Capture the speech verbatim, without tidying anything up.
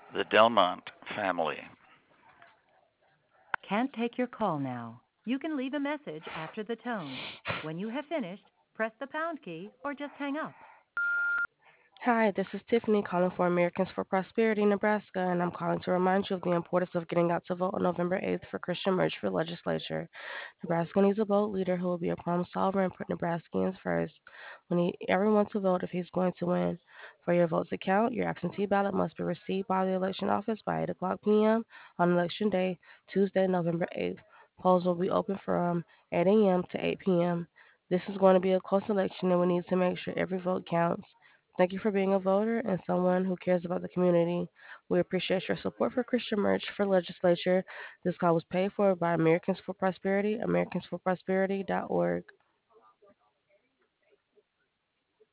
The Delmont family. Can't take your call now. You can leave a message after the tone. When you have finished, press the pound key or just hang up. Hi, this is Tiffany calling for Americans for Prosperity, Nebraska, and I'm calling to remind you of the importance of getting out to vote on November eighth for Christian Merge for legislature. Nebraska needs a bold leader who will be a problem solver and put Nebraskans first. We need everyone to vote if he's going to win. For your vote to count, your absentee ballot must be received by the election office by eight o'clock p m on election day, Tuesday, November eighth. Polls will be open from eight a m to eight p m. This is going to be a close election, and we need to make sure every vote counts. Thank you for being a voter and someone who cares about the community. We appreciate your support for Christian Merch for legislature. This call was paid for by Americans for Prosperity, americans for prosperity dot org.